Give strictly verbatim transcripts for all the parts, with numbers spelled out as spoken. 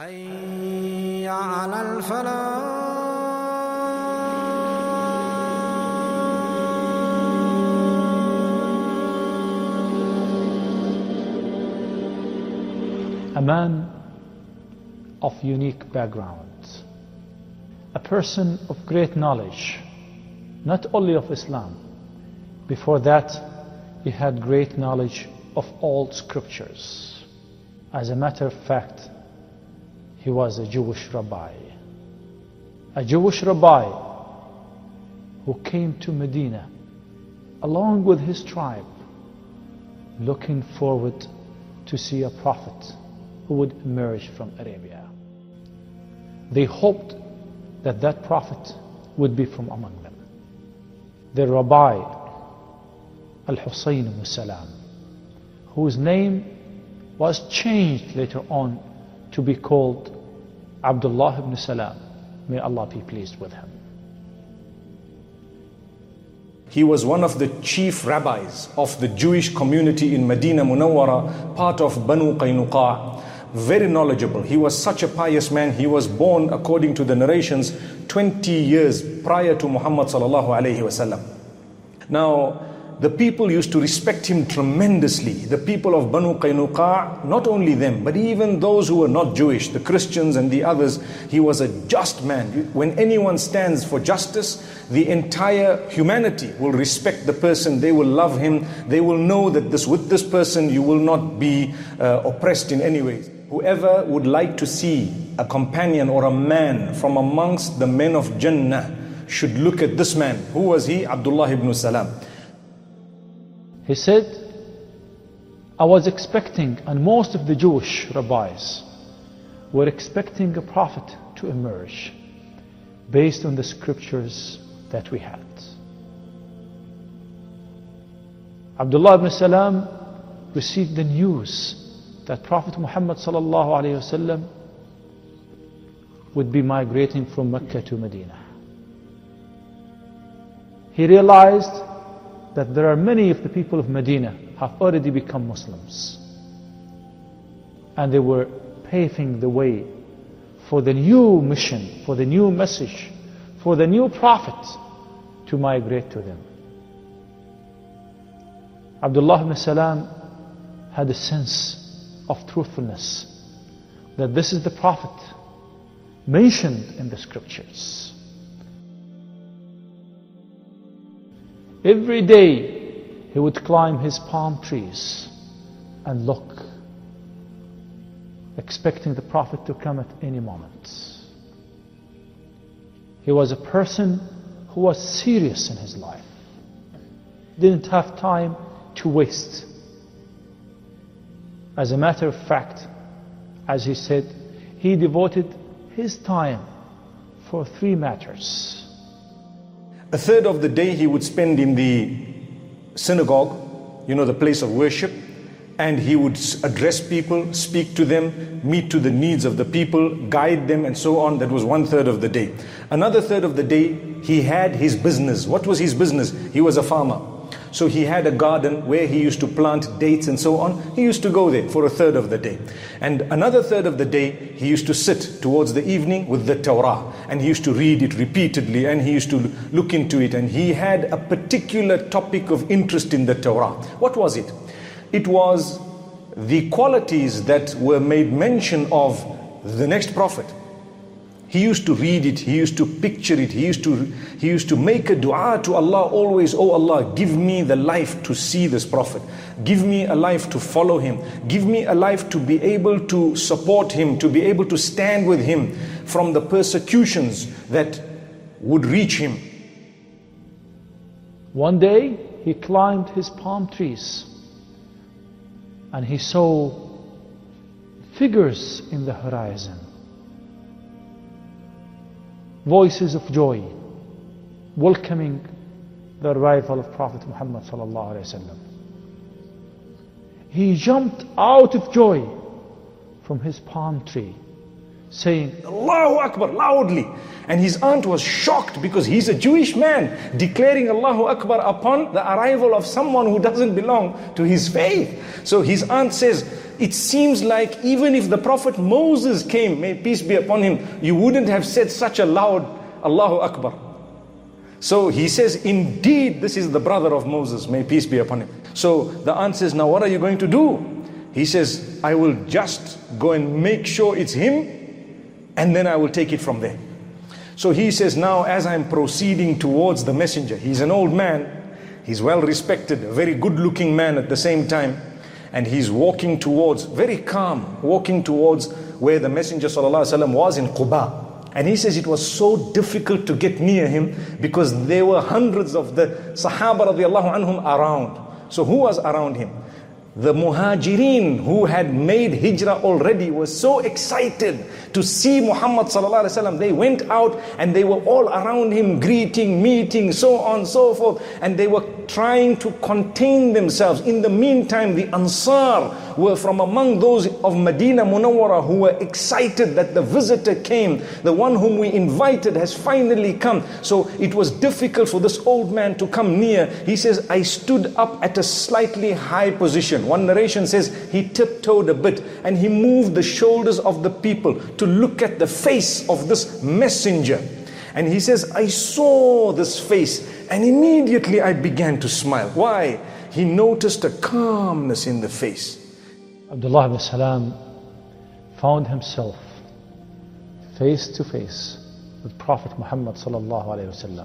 حي على الفلاح. A man of unique background, a person of great knowledge, not only of Islam. Before that, he had great knowledge of all scriptures. As a matter of fact, he was a Jewish rabbi. A Jewish rabbi who came to Medina along with his tribe, looking forward to see a prophet who would emerge from Arabia. They hoped that that prophet would be from among them. The rabbi, Al-Husayn ibn Salam, whose name was changed later on to be called Abdullah ibn Salam. May Allah be pleased with him. He was one of the chief rabbis of the Jewish community in Medina Munawwara, part of Banu Qaynuqa. Very knowledgeable. He was such a pious man. He was born, according to the narrations, twenty years prior to Muhammad sallallahu alayhi wasallam. Now, the people used to respect him tremendously. The people of Banu Qaynuqa, not only them, but even those who were not Jewish, the Christians and the others, he was a just man. When anyone stands for justice, the entire humanity will respect the person. They will love him. They will know that this with this person you will not be uh, oppressed in any way. Whoever would like to see a companion or a man from amongst the men of Jannah should look at this man. Who was he? Abdullah ibn Salam. He said, I was expecting, and most of the Jewish rabbis were expecting a prophet to emerge based on the scriptures that we had. Abdullah ibn Salam received the news that Prophet Muhammad sallallahu alayhi wasallam would be migrating from Mecca to Medina. He realized that there are many of the people of Medina have already become Muslims, and they were paving the way for the new mission, for the new message, for the new prophet to migrate to them. Abdullah ibn Salam had a sense of truthfulness that this is the prophet mentioned in the scriptures. Every day he would climb his palm trees and look, expecting the prophet to come at any moment. He was a person who was serious in his life, didn't have time to waste. As a matter of fact, as he said, he devoted his time for three matters. A third of the day he would spend in the synagogue, you know, the place of worship, and he would address people, speak to them, meet to the needs of the people, guide them, and so on. That was one third of the day. Another third of the day, he had his business. What was his business? He was a farmer. So he had a garden where he used to plant dates and so on. He used to go there for a third of the day. And another third of the day, he used to sit towards the evening with the Torah. And he used to read it repeatedly, and he used to look into it. And he had a particular topic of interest in the Torah. What was it? It was the qualities that were made mention of the next prophet. He used to read it, he used to picture it, he used to, he used to make a dua to Allah always, oh Allah, give me the life to see this prophet. Give me a life to follow him. Give me a life to be able to support him, to be able to stand with him from the persecutions that would reach him. One day, he climbed his palm trees and he saw figures in the horizon. Voices of joy, welcoming the arrival of Prophet Muhammad sallallahu alaihi wasallam. He jumped out of joy from his palm tree, saying, Allahu Akbar, loudly. And his aunt was shocked because he's a Jewish man declaring Allahu Akbar upon the arrival of someone who doesn't belong to his faith. So his aunt says, it seems like even if the Prophet Moses came, may peace be upon him, you wouldn't have said such a loud Allahu Akbar. So he says, indeed, this is the brother of Moses, may peace be upon him. So the aunt says, now what are you going to do? He says, I will just go and make sure it's him, and then I will take it from there. So he says, now as I'm proceeding towards the messenger, he's an old man, he's well respected, a very good looking man at the same time, and he's walking towards, very calm, walking towards where the Messenger ﷺ was in Quba. And he says it was so difficult to get near him because there were hundreds of the Sahaba radiallahu anhum around. So who was around him? The Muhajirin who had made hijrah already were so excited to see Muhammad sallallahu alaihi wasallam. They went out and they were all around him, greeting, meeting, so on, so forth. And they were trying to contain themselves. In the meantime, the Ansar were from among those of Medina Munawwara who were excited that the visitor came. The one whom we invited has finally come. So it was difficult for this old man to come near. He says, I stood up at a slightly high position. One narration says he tiptoed a bit and he moved the shoulders of the people to look at the face of this messenger. And he says, I saw this face and immediately I began to smile. Why? He noticed a calmness in the face. Abdullah ibn Salam found himself face to face with Prophet Muhammad sallallahu alaihi wasallam.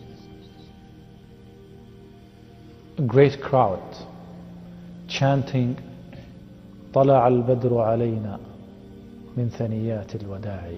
A great crowd chanting طلع البدر علينا من ثنيات الوداع.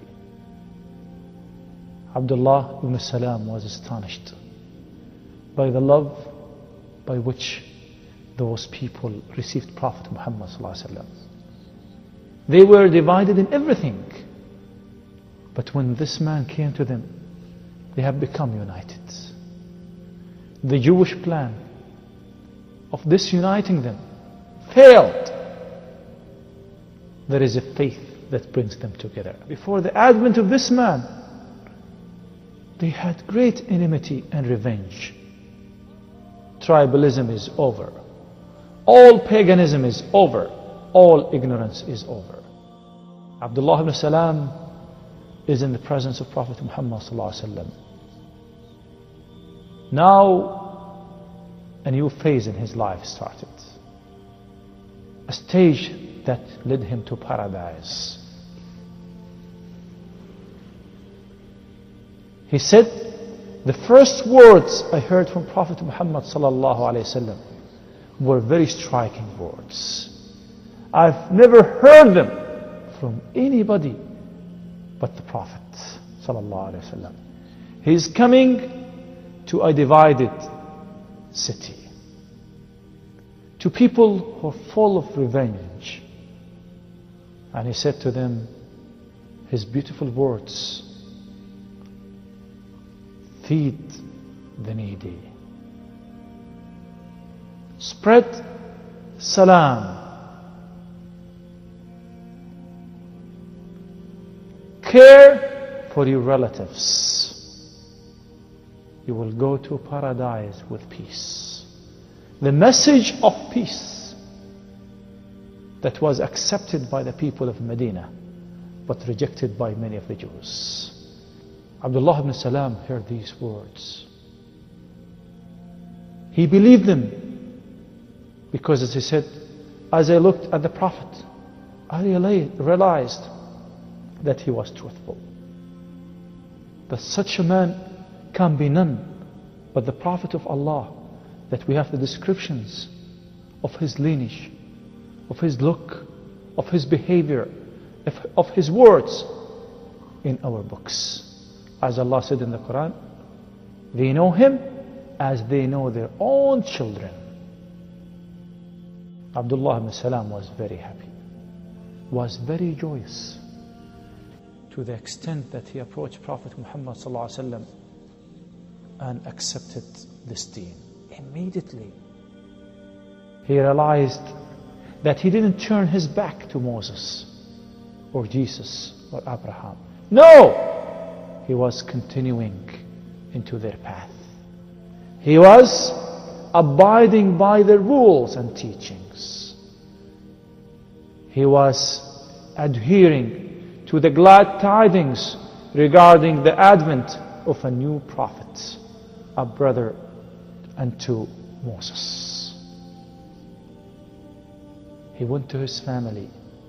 Abdullah ibn Salam was astonished by the love by which those people received Prophet Muhammad sallallahu alaihi wasallam. They were divided in everything, but when this man came to them, they have become united. The Jewish plan of disuniting them failed. There is a faith that brings them together. Before the advent of this man, they had great enmity and revenge. Tribalism is over. All paganism is over. All ignorance is over. Abdullah ibn Salam is in the presence of Prophet Muhammad sallallahu alaihi wasallam. Now a new phase in his life started. A stage that led him to paradise. He said, the first words I heard from Prophet Muhammad sallallahu alaihi wasallam were very striking words. I've never heard them from anybody but the Prophet sallallahu alaihi wasallam. He is coming to a divided city, to people who are full of revenge. And he said to them his beautiful words: feed the needy, spread salam, care for your relatives. You will go to paradise with peace. The message of peace that was accepted by the people of Medina but rejected by many of the Jews. Abdullah ibn Salam heard these words. He believed them because, as he said, as I looked at the Prophet, I realized that he was truthful. That such a man can be none but the Prophet of Allah, that we have the descriptions of his lineage, of his look, of his behavior, of his words in our books. As Allah said in the Quran, they know him as they know their own children. Abdullah ibn Salam was very happy, was very joyous, to the extent that he approached Prophet Muhammad sallallahu alaihi wasallam and accepted this deen. Immediately, he realized that he didn't turn his back to Moses or Jesus or Abraham. No! He was continuing into their path. He was abiding by their rules and teachings. he was adhering to the glad tidings regarding the advent of a new prophet, a brother unto Moses. He went to his family,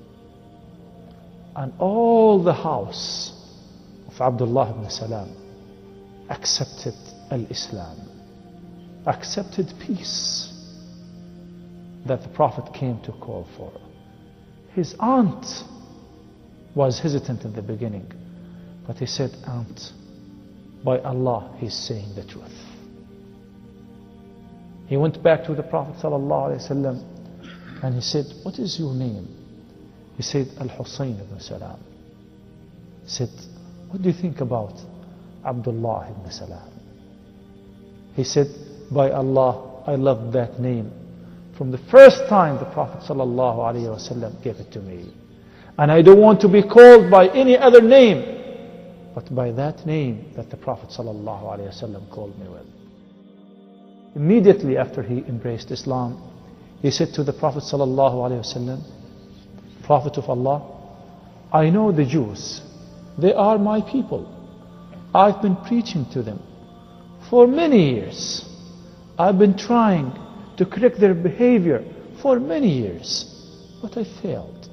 and all the house of Abdullah ibn Salam accepted al-Islam, accepted peace that the Prophet came to call for. His aunt was hesitant in the beginning, but he said, "Aunt, by Allah, he's saying the truth." He went back to the Prophet ﷺ and he said, "What is your name?" He said, "Al-Husayn ibn Salam." He said, "What do you think about Abdullah ibn Salam?" He said, "By Allah, I love that name from the first time the Prophet ﷺ gave it to me. And I don't want to be called by any other name but by that name that the Prophet ﷺ called me with." Immediately after he embraced Islam, he said to the Prophet ﷺ, "Prophet of Allah, I know the Jews. They are my people. I've been preaching to them for many years. I've been trying to correct their behavior for many years, but I failed.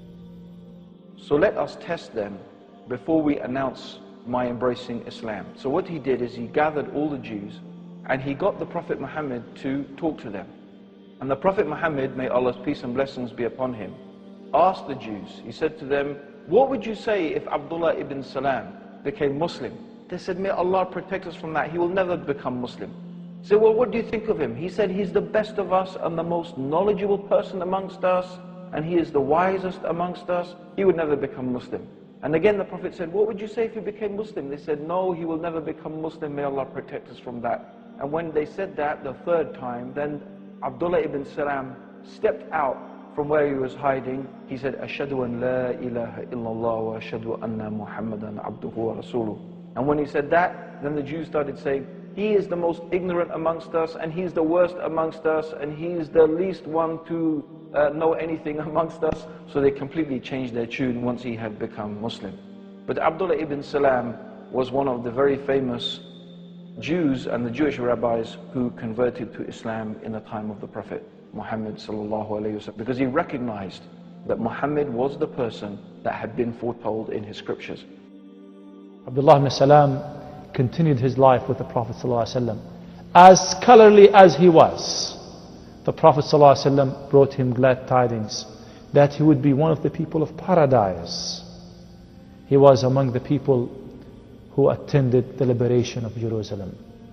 So let us test them before we announce my embracing Islam." So what he did is he gathered all the Jews and he got the Prophet Muhammad to talk to them. And the Prophet Muhammad, may Allah's peace and blessings be upon him, asked the Jews, he said to them, "What would you say if Abdullah ibn Salam became Muslim?" They said, "May Allah protect us from that. He will never become Muslim." He said, "Well, what do you think of him?" He said, "He's the best of us and the most knowledgeable person amongst us, and he is the wisest amongst us. He would never become Muslim." And again the Prophet said, "What would you say if he became Muslim?" They said, "No, he will never become Muslim. May Allah protect us from that." And when they said that the third time, then Abdullah ibn Salam stepped out from where he was hiding. He said, "Ashhadu an la ilaha illallah wa ashhadu anna Muhammadan abduhu wa rasuluh." And when he said that, then the Jews started saying, "He is the most ignorant amongst us, and he's the worst amongst us, and he's the least one to uh, know anything amongst us." So they completely changed their tune once he had become Muslim. But Abdullah ibn Salam was one of the very famous Jews and the Jewish rabbis who converted to Islam in the time of the Prophet Muhammad sallallahu alaihi wasallam, because he recognized that Muhammad was the person that had been foretold in his scriptures. Abdullah ibn Salam continued his life with the Prophet ﷺ. As scholarly as he was, the Prophet ﷺ brought him glad tidings that he would be one of the people of paradise. He was among the people who attended the liberation of Jerusalem.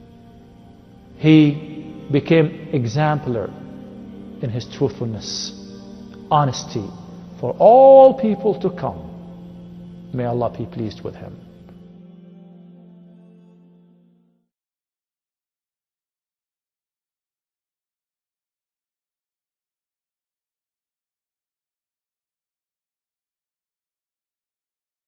He became exemplar in his truthfulness, honesty for all people to come. May Allah be pleased with him.